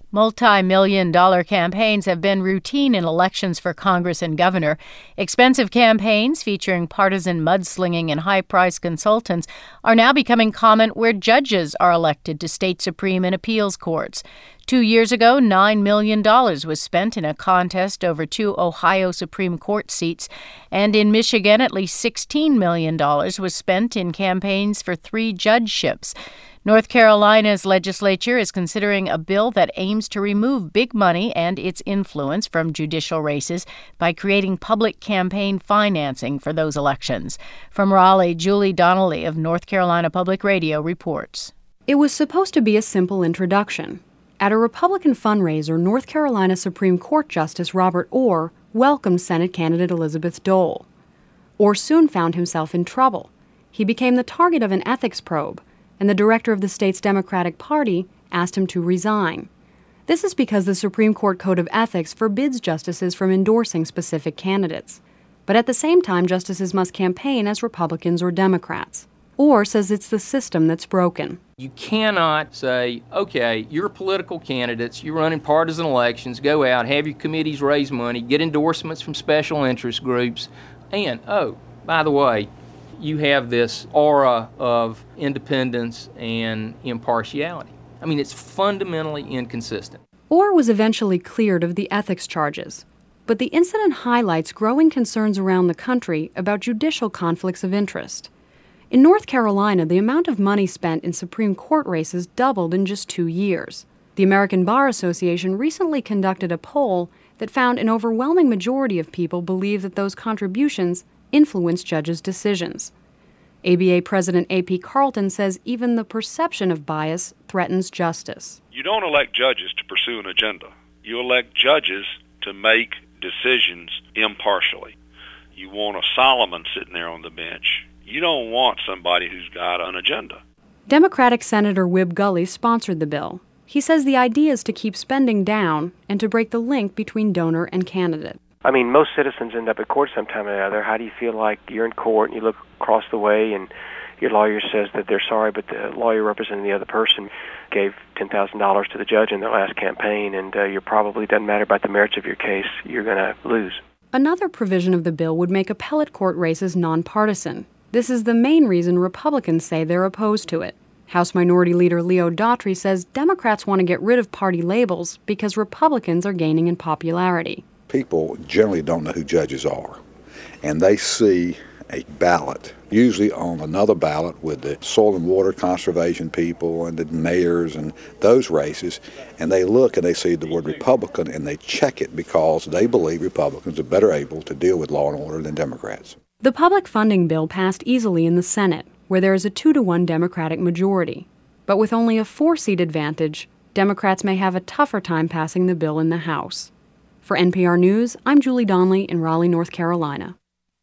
Multi-million-dollar campaigns have been routine in elections for Congress and governor. Expensive campaigns featuring partisan mudslinging and high-priced consultants are now becoming common where judges are elected to state supreme and appeals courts. 2 years ago, $9 million was spent in a contest over 2 Ohio Supreme Court seats, and in Michigan, at least $16 million was spent in campaigns for 3 judgeships. North Carolina's legislature is considering a bill that aims to remove big money and its influence from judicial races by creating public campaign financing for those elections. From Raleigh, Julie Donnelly of North Carolina Public Radio reports. It was supposed to be a simple introduction. At a Republican fundraiser, North Carolina Supreme Court Justice Robert Orr welcomed Senate candidate Elizabeth Dole. Orr soon found himself in trouble. He became the target of an ethics probe, and the director of the state's Democratic Party asked him to resign. This is because the Supreme Court Code of Ethics forbids justices from endorsing specific candidates. But at the same time, justices must campaign as Republicans or Democrats. Orr says it's the system that's broken. You cannot say, okay, you're political candidates, you're running partisan elections, go out, have your committees raise money, get endorsements from special interest groups, and, oh, by the way, you have this aura of independence and impartiality. I mean, it's fundamentally inconsistent. Orr was eventually cleared of the ethics charges, but the incident highlights growing concerns around the country about judicial conflicts of interest. In North Carolina, the amount of money spent in Supreme Court races doubled in just 2 years. The American Bar Association recently conducted a poll that found an overwhelming majority of people believe that those contributions influence judges' decisions. ABA President A.P. Carlton says even the perception of bias threatens justice. You don't elect judges to pursue an agenda. You elect judges to make decisions impartially. You want a Solomon sitting there on the bench. You don't want somebody who's got an agenda. Democratic Senator Wib Gully sponsored the bill. He says the idea is to keep spending down and to break the link between donor and candidate. I mean, most citizens end up at court sometime or another. How do you feel like you're in court and you look across the way and your lawyer says that they're sorry, but the lawyer representing the other person gave $10,000 to the judge in their last campaign, and you're probably, doesn't matter about the merits of your case, you're going to lose. Another provision of the bill would make appellate court races nonpartisan. This is the main reason Republicans say they're opposed to it. House Minority Leader Leo Daughtry says Democrats want to get rid of party labels because Republicans are gaining in popularity. People generally don't know who judges are, and they see a ballot, usually on another ballot with the soil and water conservation people and the mayors and those races, and they look and they see the word Republican and they check it because they believe Republicans are better able to deal with law and order than Democrats. The public funding bill passed easily in the Senate, where there is a 2-to-1 Democratic majority. But with only a 4-seat advantage, Democrats may have a tougher time passing the bill in the House. For NPR News, I'm Julie Donnelly in Raleigh, North Carolina.